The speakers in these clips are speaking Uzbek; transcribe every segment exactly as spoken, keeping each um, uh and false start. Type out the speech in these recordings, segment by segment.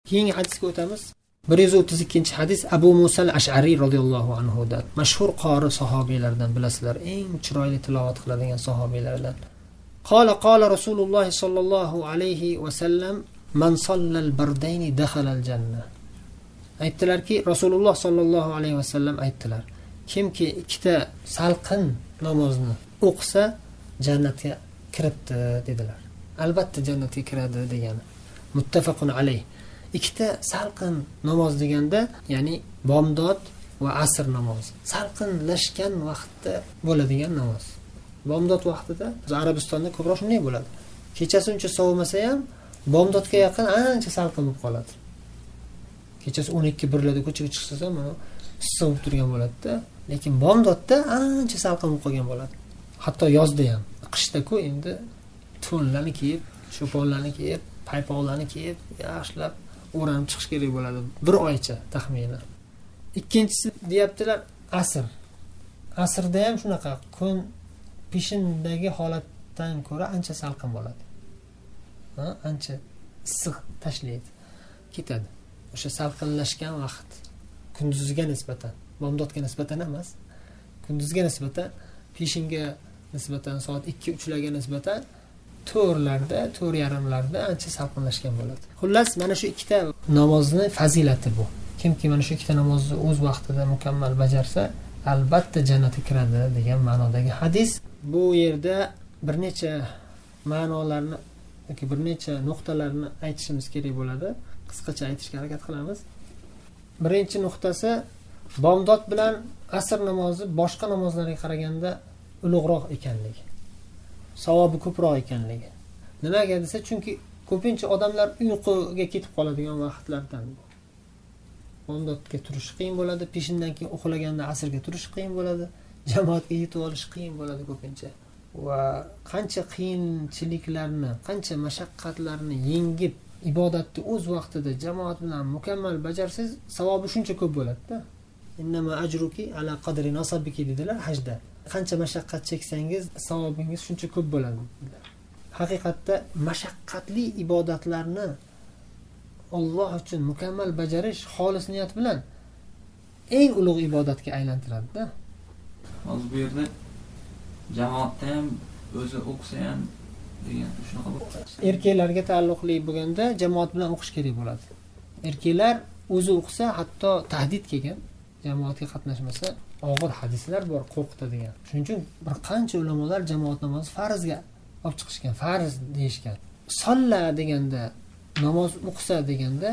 Keyingi hadisga o'tamiz. bir yuz o'ttiz ikkinchi hadis Abu Musa al-Ash'ari radhiyallohu anhu dan. Mashhur qori sahobiylardan bilasizlar, eng chiroyli tilovat qiladigan sahobiylardan. Qala qala Rasululloh sallallohu alayhi va sallam man salla al-bardayn dakhala al-jannah. Aytdilarki, Rasululloh sallallohu alayhi va sallam aytdilar, kimki ikkita salqin namozni o'qisa jannatga kiribdi dedilar. Albatta jannatga kiradi degani. Muttafaqun alayh. Ikkita salqin namoz deganda, ya'ni bomdod va asr namozi. Salqinlashgan vaqtda bo'ladigan namoz. Bomdod vaqtida Arabistonda ko'proq shunday bo'ladi. Kechasi uncha sovimasa ham bomdodga yaqin ancha salqin bo'lib qoladi. Kechasi o'n ikki birlarda ko'chaga chiqsangiz ham mana issiq bo'lib turgan bo'ladi-da, lekin bomdodda ancha salqin bo'lib qolgan bo'ladi. Hatto yozda ham, qishda-ku endi to'nlarni kiyib, cho'ponlarni kiyib, paypoqlarni kiyib, yaxshilab o'ranib chiqish kerak bo'ladi bir oycha taxminan. Ikkinchisi deyaptilar asr. Asrda ham shunaqa, kun peshindagi holatdan ko'ra ancha salqin bo'ladi. Ha, ancha issiq tashlaydi, ketadi. O'sha salqinlashgan vaqt kunduzga nisbatan, bomdodga nisbatan emas, kunduzga nisbatan, peshinga nisbatan, soat ikki uch larga nisbatan to'rlarda, to'rt yarim larda ancha salqinlashgan bo'ladi. Xullas, mana shu ikkita namozni fazilati bu. Kimki mana shu ikkita namozni o'z vaqtida mukammal bajarsa, albatta jannatga kiradi degan ma'nodagi hadis. Bu yerda bir necha ma'nolarni yoki bir necha nuqtalarni aytishimiz kerak bo'ladi. Qisqacha aytishga harakat qilamiz. Birinchi nuqtasi, bomdod bilan asr namozi boshqa namozlarga qaraganda ulug'roq ekanligi. Savobi ko'proq ekanligi. Nimaga desa, chunki ko'pincha odamlar uyquga ketib qoladigan vaqtlardan. Bomdodga turish qiyin bo'ladi, peshindan keyin uxlaganda asrga turish qiyin bo'ladi, jamoatga yetib olish qiyin bo'ladi ko'pincha. Va qancha qiyinchiliklarni, qancha mashaqqatlarni yengib ibodatni o'z vaqtida jamoat bilan mukammal bajarsangiz, savobi shuncha ko'p bo'ladi-da. Innama ajruki ala qadri nasabiki dedilar hajda. Qancha mashaqqat cheksangiz, savobingiz shuncha ko'p bo'ladi. Haqiqatda mashaqqatli ibodatlarni Alloh uchun mukammal bajarish xolis niyat bilan eng ulug' ibodatga aylantiradi-da. Hozir bu yerda jamoatda ham o'zi o'qisa ham degan shunaqa bo'ladi. Erkaklarga taalluqli bo'lganda jamoat bilan o'qish kerak bo'ladi. Erkaklar o'zi o'qisa, hatto tahdid kelgan, jamoatga qatnashmasa og'ir hadislar bor qo'rqitadigan. Shuning uchun bir qancha ulamolar jamoat namozi farzga olib chiqishgan, farz deyishgan. Solla deganda, namoz o'qisa deganda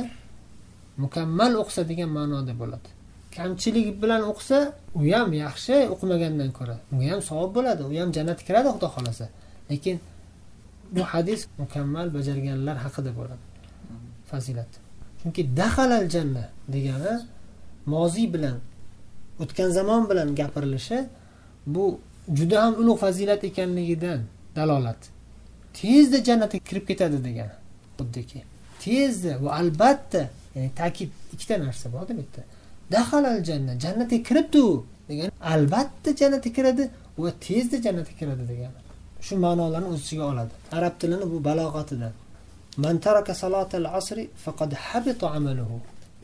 mukammal o'qisa degan ma'noda bo'ladi. Kamchilik bilan o'qisa, u ham yaxshi o'qimagandan ko'ra. Unga ham savob bo'ladi, u ham jannatga kiradi Xudo xolasa. Lekin bu hadis mukammal bajarganlar haqida bo'ladi. Fazilat. Chunki dakhalal jannah degani mozi bilan, o'tgan zamon bilan gapirilishi bu juda ham ulug' fazilat ekanligidan dalolat. Tezda jannatga kirib ketadi degani. Xuddiki tezda va albatta, ya'ni ta'kid ikkita narsa bor bu yerda. Dakhalal jannah, jannatga kiribdi degani albatta jannatga kiradi va tezda jannatga kiradi degani. Shu ma'nolarni o'z ichiga oladi. Arab tilining bu balog'atidan. Man taraka salatal asri faqad habita amaluhu.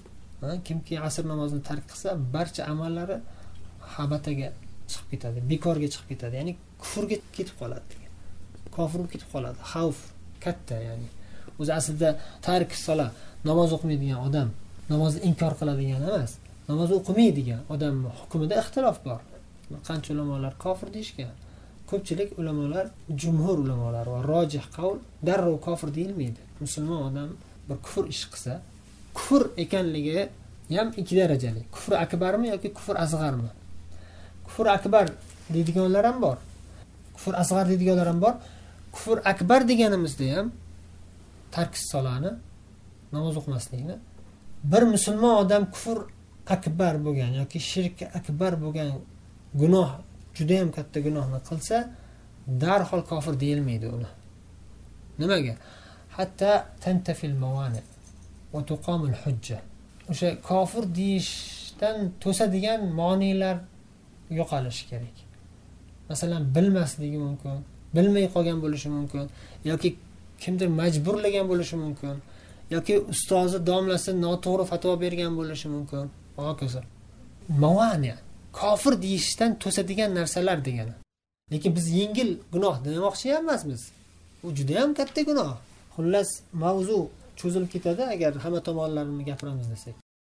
Kimki asr namozini tark qilsa, barcha amallari habataga chiqib ketadi, bekorga chiqib ketadi, ya'ni kufrga ketib qoladi degan. Kofirga ketib qoladi. Xavf katta, ya'ni. O'zi aslida tark sola, namoz o'qimaydigan odam, namozni inkor qiladigan emas, namoz o'qimaydigan odam hukmida ixtilof bor. Qancha ulamolar kofir deyishgan. Ko'pchilik ulamolar, jumhur ulamolar va rojih qaul darrov kofir deyilmaydi. Musulmon odam bir kufr ish qilsa, kufr ekanligi ham ikki darajali. Kufr akbarmi yoki kufr asg'armi? Kufr akbar deydiganlar ham bor. Kufr asg'ar deydiganlar ham bor. Kufr akbar deganimizda ham tark solani, namoz o'qimaslikni, bir musulmon odam kufr akbar bo'lgan yoki shirk akbar bo'lgan gunoh, juda ham katta gunohni qilsa, darhol kofir deyilmaydi uni. Nimaga? Hatta tantafil mawani va tuqamul hujja. O'sha kofir deyishdan to'sadigan ma'nolar yo'qolishi kerak. Masalan, bilmasligi mumkin, bilmay qolgan bo'lishi mumkin yoki kimdir majburlagan bo'lishi mumkin yoki ustozi domlasi noto'g'ri fatvo bergan bo'lishi mumkin. Hokazo. Mavani, kofir deyishdan to'sadigan narsalar degani. Lekin biz yengil gunoh demoqchi emasmiz. U juda ham katta gunoh. Xullas, mavzu cho'zilib ketadi agar hamma tomonlarini gapiramiz desak.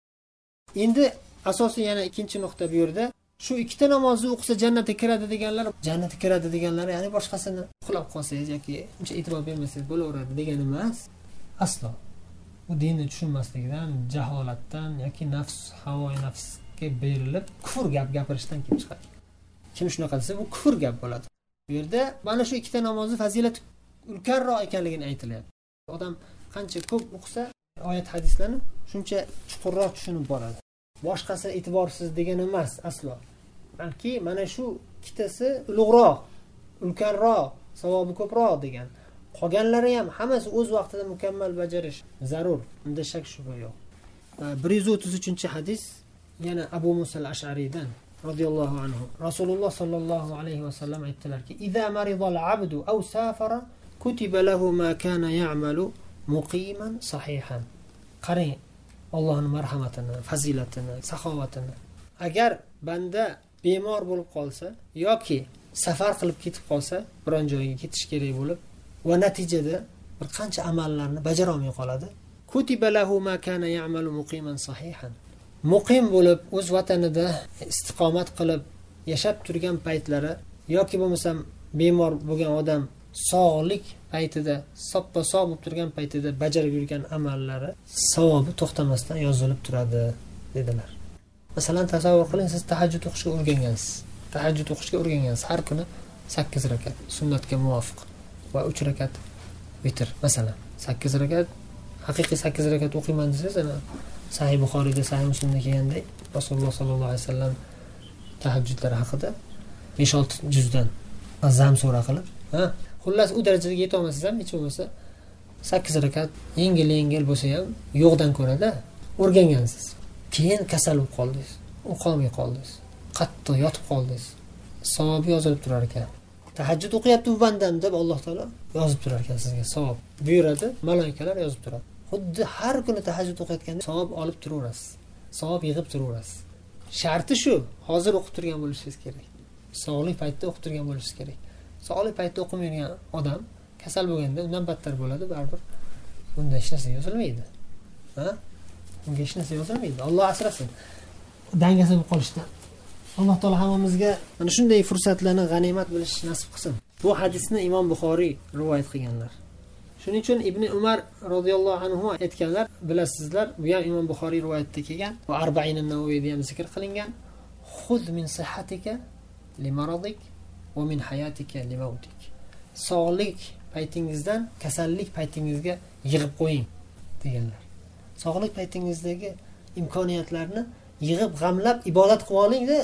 Endi asosiy yana ikkinchi nuqta bu yerda, shu ikkita namozni o'qisa jannatga kiradi deganlar, jannatga kiradi deganlar, ya'ni boshqasini uxlab qolsangiz yoki uncha e'tibor bermasangiz bo'laveradi degani emas. Aslo. Bu dinni tushunmaslikdan, jaholatdan yoki nafs, havoy nafsga berilib kufr gap gapirishdan kelib chiqadi. Kim shunaqa desa, bu kufr gap bo'ladi. Bu yerda mana shu ikkita namozni fazilati ulkanroq ekanligini aytilyapti. Odam qancha ko'p o'qisa, oyat hadislarni shuncha chuqurroq tushunib boradi. Boshqasi e'tiborsiz degani emas aslo. Balki mana shu ikkitasi ulug'roq, ulkanroq, savobi ko'proq degan. Qolganlari ham hammasi o'z vaqtida mukammal bajarish zarur. Unda shak shubha yo'q. bir yuz o'ttiz uchinchi hadis yana Abu Musa al-Ash'ariydan radhiyallohu anhu. Rasululloh sallallohu alayhi va sallam aytdilarki: "Iza maridal abdu aw safara kutiba lahu ma kana ya'malu muqiman sahihan." Qarang, Allohning marhamatini, fazilatini, saxovatini. Agar banda bemor bo'lib qolsa yoki safar qilib ketib qolsa, biron joyga ketish kerak bo'lib va natijada bir qancha amallarni bajara olmay qoladi. Kutiba lahu ma kana ya'malu muqiman sahihan. Muqim bo'lib o'z vatanida istiqomat qilib yashab turgan paytlari yoki bo'lmasam bemor bo'lgan odam sog'lik paytida, soppa sog' bo'lib turgan paytida bajarib yurgan amallari savobi to'xtamasdan yozilib turadi dedilar. Masalan, tasavvur qiling, siz tahajjud o'qishga o'rgangansiz. Tahajjud o'qishga o'rgangansiz. Har kuni sakkiz rakat sunnatga muvofiq va uch rakat vitr. Masalan, sakkiz rakat, haqiqiy sakkiz rakat o'qiyman desangiz, ana Sahih Buxoriyda, Sahih Muslimda kelganda Rasululloh sallallohu alayhi vasallam tahajjudlari haqida besh olti juzdan azam so'ra qilib, ha, xullas u darajaga yeta olmasangiz ham hech bo'lmasa sakkiz rakat yengil-yengil bo'lsa ham yo'qdan ko'rada o'rgangansiz. Keyin kasal bo'lib qoldingiz, o'qolmay qoldingiz, qattiq yotib qoldingiz. Savobi yozilib turar ekan. Tahajjud o'qiyapti bu bandam deb Alloh taolo yozib turar ekan sizga savob. Buyuradi, malaikalar yozib turadi. Xuddi har kuni tahajjud o'qiyotganda savob olib turaverasiz. Savob yig'ib turaverasiz. Sharti shu, hozir o'qib turgan bo'lishingiz kerak. Sog'lik paytda o'qib turgan bo'lishingiz kerak. Sog'lik paytda o'qimaydigan odam kasal bo'lganda undan battar bo'ladi, baribir. Bunda hech narsa yozilmaydi. Ha? Unga hech narsa yozilmaydi. Alloh asrasin. Dangasa bo'lib qolishdan. Alloh taolo hammamizga mana shunday fursatlarni g'animat bilish nasib qilsin. Bu hadisni Imom Buxoriy rivoyat qilganlar. Shuning uchun Ibn Umar radhiyallohu anhu aytganlar, bilasizlar, bu ham Imom Buxoriy rivoyatida kelgan va Arba'in an-Nawawiyda ham zikr qilingan. Xuz min sihhatika li maradik va min hayatika li mautik. Sog'lik paytingizdan kasallik paytingizga yig'ib qo'ying deganlar. Sog'lik paytingizdagi imkoniyatlarni yig'ib g'amlab ibodat qilib oling-da.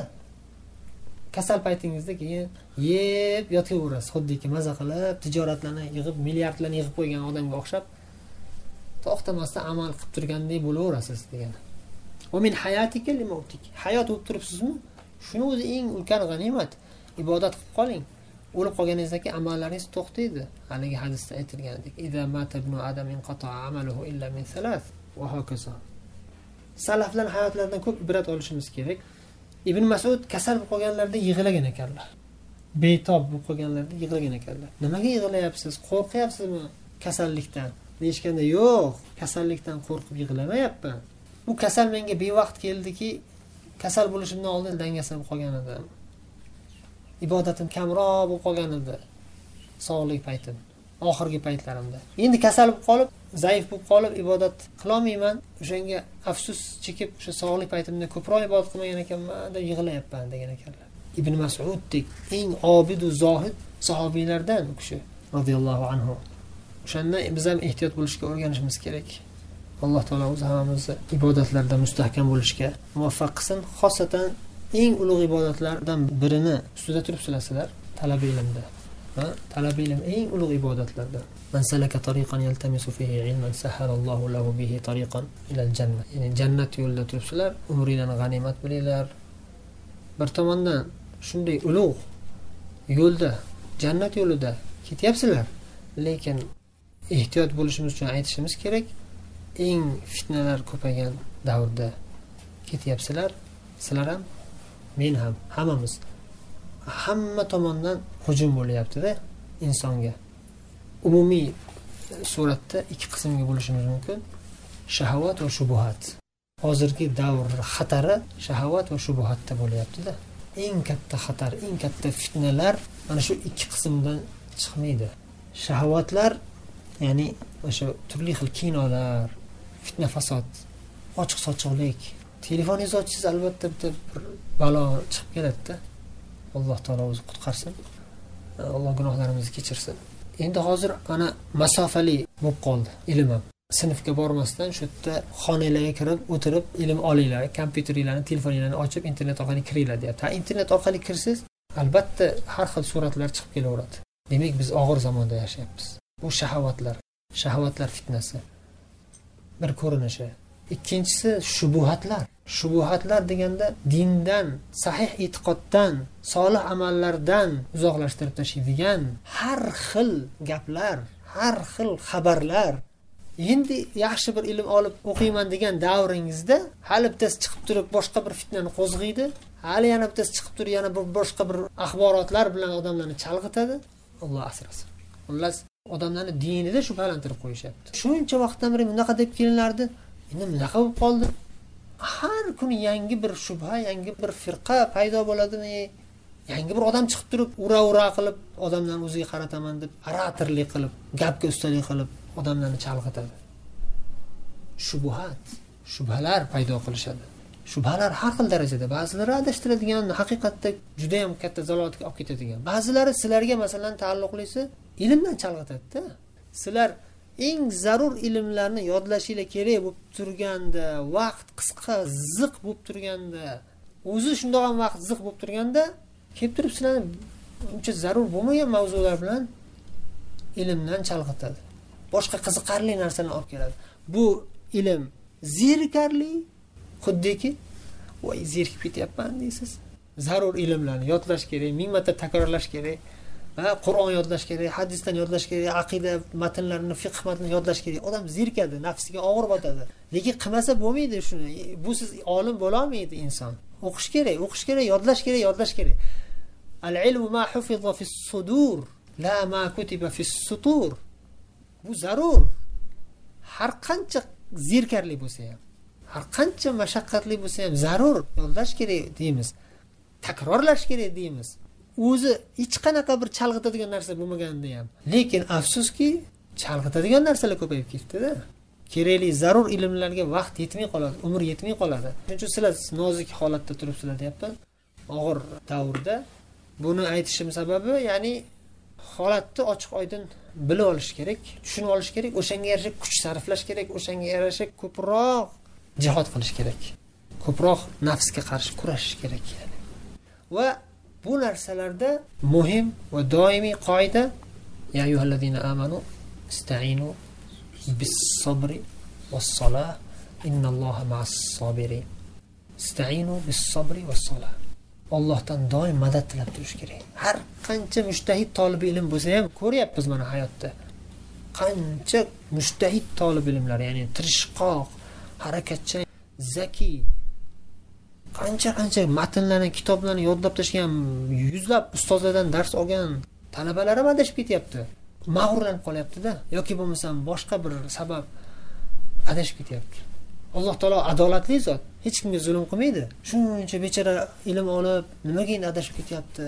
Kasal paytingizda keyin yeb yotaverasiz, xuddiki maza qilib, tijoratlarni yig'ib, milliardlarni yig'ib qo'ygan odamga o'xshab to'xtamasdan amal qilib turgandek bo'laverasiz degan. Va min hayatika li mautik. Hayot bo'lib turibsizmi? Shuni o'zi eng ulkan g'animat. Ibodat qilib qoling. O'lib qolganingizdan keyin amallaringiz to'xtaydi. Haligi hadisda aytilganidek, "Iza mata ibnu adam inqata'a amaluhu illa min thalath va hokazo." Salaflar hayotlaridan ko'p ibrat olishimiz kerak. Ibn Mas'ud kasal bo'lib qolganlarda yig'lagan ekanlar. Betob bo'lib qolganlarda yig'lagan ekanlar. Nimaga yig'layapsiz? Qo'rqyapsizmi kasallikdan? Deyishganda, "Yo'q, kasallikdan qo'rqib yig'lamayapman. Bu kasal menga bevaqt keldiki, kasal bo'lishimdan oldin dangasa bo'lib qolgan edim. Ibodatim kamroq bo'lib qolgan edi. Sog'lik paytim, oxirgi paytlarimda. Endi kasal bo'lib qolib, zaif bo'lib qolib ibodat qila olmayman. O'shanga afsus chekib, o'sha sog'lik paytimda ko'proq ibodat qilmagan ekanman deb yig'layapman" degan ekanlar. Ibn Mas'uddek eng obid va zohid sahobiylardan u kishi radhiyallohu anhu. O'shanda biz ham ehtiyot bo'lishga o'rganishimiz kerak. Alloh taolo o'z hammamizni ibodatlarda mustahkam bo'lishga muvaffaq qilsin. Xosatan eng ulug' ibodatlardan birini ustida turibsizlar, talab ilmda. Ha, talab ilm eng ulug' ibodatlardan. Man salaka tariqan yaltamisu fihi ilman sahalallohu lahu bihi tariqan ila al-jannah. Ya'ni jannat yo'lida turibsizlar, umringlarni g'animat bilinglar. Bir tomondan shunday ulug' yo'lda, jannat yo'lida ketyapsizlar, lekin ehtiyot bo'lishimiz uchun aytishimiz kerak. eng fitnalar ko'paygan davrda ketyapsizlar. Sizlar ham, men ham, hammamiz hamma tomondan hujum bo'lyapti-da insonga. Umumiy suratda ikki qismga bo'lishimiz mumkin. Shahovat va shubuhat. Hozirgi davr xatari shahovat va shubuhatda bo'lyapti-da. Eng katta xatar, eng katta fitnalar mana shu ikki qismdan chiqmaydi. Shahovatlar, ya'ni o'sha turli xil kinolar, fitna fasod, ochiq sochiqlik. Telefoningizni ochsangiz albatta bitta bir balo chiqib keladi-da. Alloh taolo o'zi qutqarsin. Alloh gunohlarimizni kechirsin. Endi hozir ana masofali bo'lib qoldi ilm ham. Sinfga bormasdan shu yerda xonalarga kirib, o'tirib ilm olinglar, kompyuterlarni, telefonlarni ochib internet orqali kiringlar deyapti. Ha, internet orqali kirsiz, albatta har xil suratlar chiqib kelaveradi. Demak, biz og'ir zamonda yashayapmiz. Bu shahovatlar, shahovatlar fitnasi bir ko'rinishi. Ikkinchisi shubuhatlar. Shubuhatlar deganda dindan, sahih e'tiqoddan, solih amallardan uzoqlashtirib tashlaydigan har xil gaplar, har xil xabarlar. Endi yaxshi bir ilm olib o'qiyman degan davringizda hali bittasi chiqib turib boshqa bir fitnani qo'zg'aydi, hali yana bittasi chiqib turib yana bir boshqa bir axborotlar bilan odamlarni chalg'itadi. Alloh asrasin. Xullas, odamlarni dinida shubhalantirib qo'yishyapti. Shuncha vaqtdan beri bunaqa deb kelinardi, endi bunaqa bo'lib qoldi. Har kuni yangi bir shubha, yangi bir firqa paydo bo'ladimi? Yangi bir odam chiqib turib, ura-ura qilib, odamlarni o'ziga qarataman deb, oratorlik qilib, gapga ustalik qilib odamlarni chalg'itadi. Shubuhat, shubhalar paydo qilishadi. Shubhalar har xil darajada, ba'zilari adashtiradigan, haqiqatda juda ham katta zalolatga olib ketadigan. Ba'zilari sizlarga masalan taalluqlisi ilmdan chalg'itadi-da. Sizlar eng zarur ilmlarni yodlashinglar kerak bo'lib turganda, vaqt qisqa, ziq bo'lib turganda, o'zi shundoq ham vaqt ziq bo'lib turganda, kelib turib sizlarni uncha zarur bo'lmagan mavzular bilan ilmdan chalg'itadi. Boshqa qiziqarli narsalarni olib keladi. Bu ilm zerikarli, xuddiki, voy zerikib ketyapman deysiz. Zarur ilmlarni yodlash kerak, ming marta takrorlash kerak. Va Qur'on yodlash kerak, hadisdan yodlash kerak, aqida matnlarini, fiqh matnini yodlash kerak. Odam zerikadi, nafsiga og'ir botadi. Lekin qilmasa bo'lmaydi shuni. Bu siz olim bo'la olmaydi inson. O'qish kerak, o'qish kerak, yodlash kerak, yodlash kerak. Al-ilmu ma hufiza fis-sudur, la ma kutiba fis-sutur. Bu zarur. Har qancha zerkarli bo'lsa ham, har qancha mashaqqatli bo'lsa ham zarur yodlash kerak deymiz. Takrorlash kerak deymiz. O'zi hech qanaqa bir chalg'itadigan narsa bo'lmaganda ham. Lekin afsuski, chalg'itadigan narsalar ko'payib ketdi-da. Kerakli zarur ilmlarga vaqt yetmay qoladi, umr yetmay qoladi. Shuning uchun sizlar nozik holatda turibsizlar deyapman. Og'ir davrda buni aytishim sababi, ya'ni holatni ochiq-oydin bilib olish kerak, tushunib olish kerak, o'shanga yarasha kuch sarflash kerak, o'shanga yarasha ko'proq jihad qilish kerak. Ko'proq nafsga qarshi kurashish kerak yani. Va bu narsalarda muhim va doimiy qoida: ya ayyuhallazina amanu ista'inu bis-sabri was-salah innalloha ma'as-sabirin. Ista'inu bis-sabri was-salah. Allohdan doim madad tilab turish kerak. Har qancha mushtahid talib ilm bo'lsa ham ko'ryapmiz mana hayotda. Qancha mushtahid talib ilmlar, ya'ni tirishqoq, harakatchan, zaki, qancha-qancha matnlarni, kitoblarni yodlab tashgan, yuzlab ustozlardan dars olgan talabalar ham adashib ketyapti. Mag'rurlanib qolyapti-da, yoki bo'lmasam boshqa bir sabab adashib ketyapti. Alloh taolo adolatli zot, hech kimga zulm qilmaydi. Shuncha bechara ilm olib, nimaga endi adashib ketyapti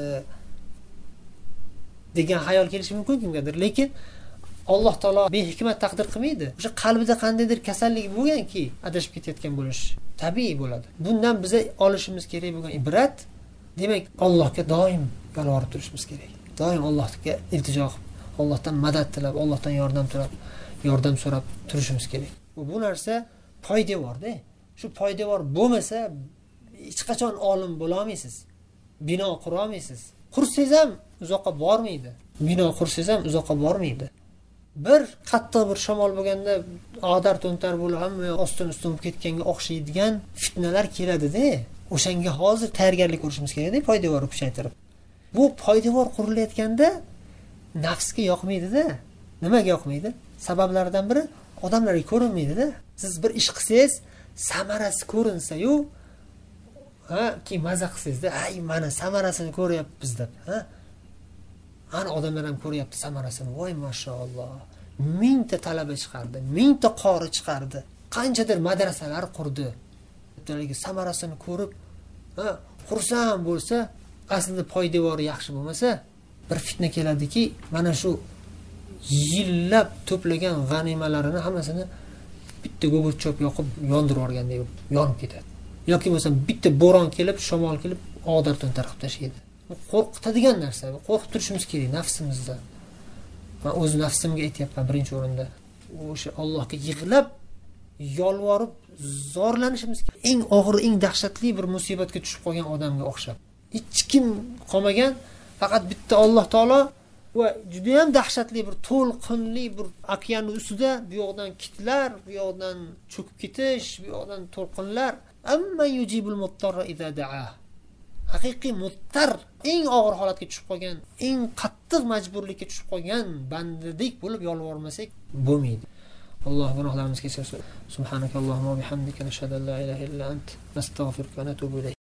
degan xayol kelishi mumkin kimgadir, lekin Alloh taolo behikmat taqdir qilmaydi. O'sha qalbida qandaydir kasallik bo'lganki, adashib ketayotgan bo'lish tabiiy bo'ladi. Bundan biza olishimiz kerak bo'lgan ibrat, demak, Allohga doim yolvorib turishimiz kerak. Doim Allohga iltijo qilib, Allohdan madad tilab, Allohdan yordam tilab, yordam so'rab turishimiz kerak. Bu narsa poydevor-da. Shu poydevor bo'lmasa, hech qachon olim bo'la olmaysiz. Bino qura olmaysiz. Qursangiz ham uzoqqa bormaydi. Bino qursangiz ham uzoqqa bormaydi. Bir qattiq bir shamol bo'lganda odar to'ntar bo'lib hamma ostin-ustin bo'lib ketganga o'xshaydigan fitnalar keladi-da. O'shanga hozir tayyorgarlik ko'rishimiz kerak-da, poydevorni kuchaytirib. Bu poydevor qurilayotganda nafsga yoqmaydi-da. Nimaga yoqmaydi? Sabablaridan biri odamlarga ko'rinmaydi-da. Siz bir ish qilsangiz, samarasi ko'rinsa-yu, ha, keyin maza qilsangiz-da, "Ay, mana samarasini ko'ryapmiz" deb, ha? Ana odamlar ham ko'ryapti samarasini. Voy, mashalloh. Mingta talaba chiqardi, mingta qori chiqardi. Qanchadir madrasalar qurdi. Ularga samarasini ko'rib, ha, xursand bo'lsa, aslida poydevori yaxshi bo'lmasa, bir fitna keladiki, mana shu yillab to'plagan g'animalarini hammasini bitta go'g'it chop yoqib yondirib yuborgandek yonib ketadi. Yoki bo'lsa bitta bo'ron kelib, shamol kelib, odatdan tarqib tashlaydi. Bu qo'rqitadigan narsa. Qo'rqib turishimiz kerak nafsimizda. Men o'z nafsimga aytayapman birinchi o'rinda. O'sha Allohga yig'lab, yolvorib, zorlanishimiz kerak. Eng og'ir, eng dahshatli bir musibatga tushib qolgan odamga o'xshab. Hech kim qolmagan, faqat bitta Alloh taolo va juda ham dahshatli bir to'lqinli bir okean ustida bu yoqdan kitlar, bu yoqdan cho'kib ketish, bu yoqdan to'lqinlar. Amma yujibul muttarra idza da'a. Haqiqiy muttar, eng og'ir holatga tushib qolgan, eng qattiq majburlikka tushib qolgan bandadek bo'lib yolvormasak bo'lmaydi. Alloh gunohlarimizni kechirsin. Subhanakallohumma va bihamdika nashhadu an la ilaha illa ant, nastag'firuka va natubu ilayk.